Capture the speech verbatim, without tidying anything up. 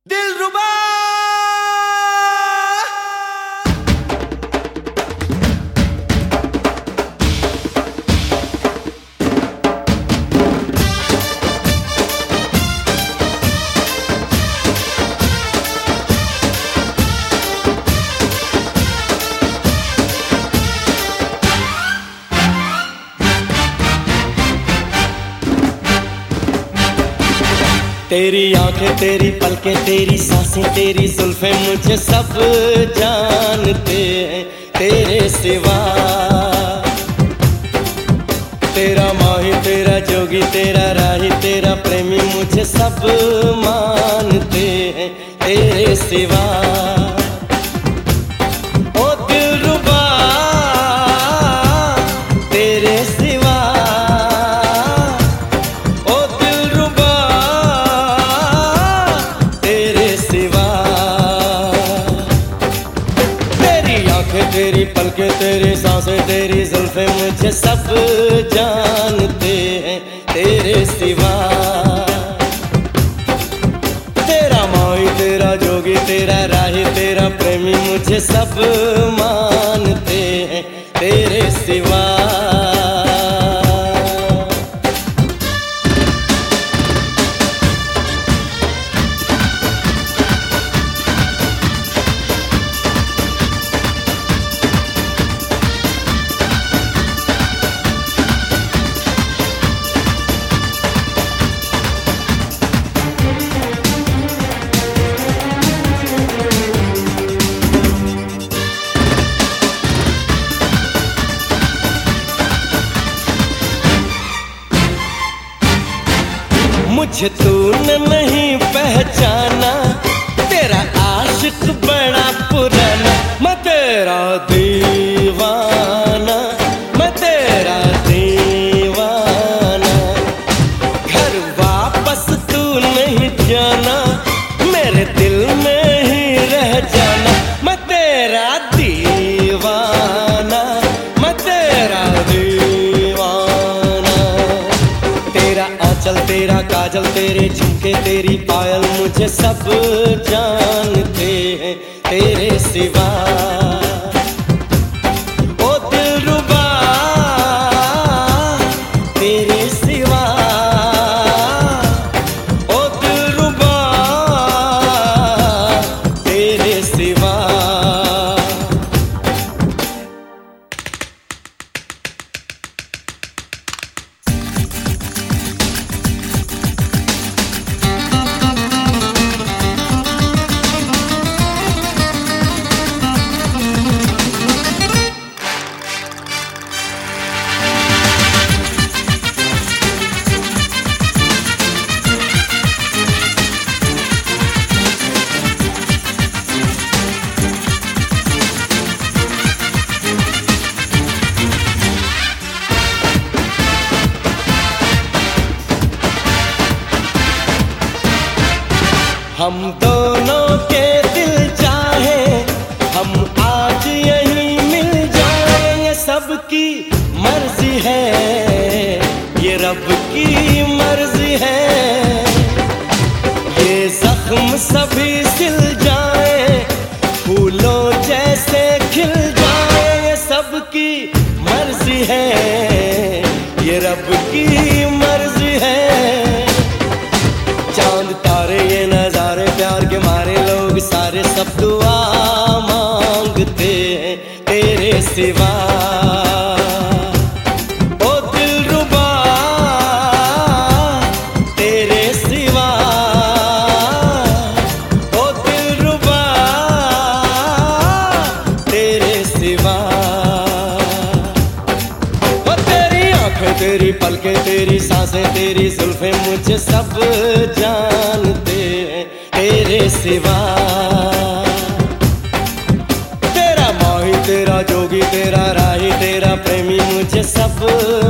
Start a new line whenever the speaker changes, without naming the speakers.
दिलरुबा तेरी आंखें, तेरी पलकें, तेरी सांसें, तेरी जुल्फें, मुझे सब जानते हैं तेरे सिवा। तेरा माही, तेरा जोगी, तेरा राही, तेरा प्रेमी, मुझे सब मानते हैं तेरे सिवा। ओ दिलरुबा तेरे सिवा, ओ दिलरुबा तेरे सिवा। तेरी आंखें, तेरी पलकें, तेरी सांसें, तेरी जुल्फें, मुझे सब जानते हैं तेरे सिवा। तेरा माही, तेरा जोगी, तेरा राही, तेरा प्रेमी, मुझे सब मानते हैं तेरे सिवा। मुझे तूने नहीं पहचाना, तेरा आशिक बड़ा पुराना, मैं तेरा दीवाना, मैं तेरा दीवाना। घर वापस तू नहीं जाना, मेरे दिल में ही रह जाना, मैं तेरा दीवाना, मैं तेरा दीवाना। तेरा आंचल, तेरा काजल, तेरे झुमके, तेरी पायल, मुझे सब जानते हैं तेरे सिवा। ओ दिलरुबा तेरे सिवा, ओ दिलरुबा तेरे सिवा। हम दोनों के दिल चाहे, हम आज यहीं मिल जाएं, ये सबकी मर्जी है, ये रब की मर्जी है। ये जख्म सभी सिल जाए, फूलों जैसे खिल जाए, ये सबकी मर्जी है, ये रब की मर्जी है। चांद तारे ये नजारे, प्यार के मारे लोग सारे, सब दुआ मांगते हैं तेरे सिवा। ओ दिलरुबा तेरे सिवा, ओ दिलरुबा तेरे सिवा। ओ तेरी आंखें, तेरी पलकें, तेरी सांसें, तेरी जुल्फें, मुझे सब जानते हैं तेरे सिवा। तेरा माही, तेरा जोगी, तेरा राही, तेरा प्रेमी, मुझे सब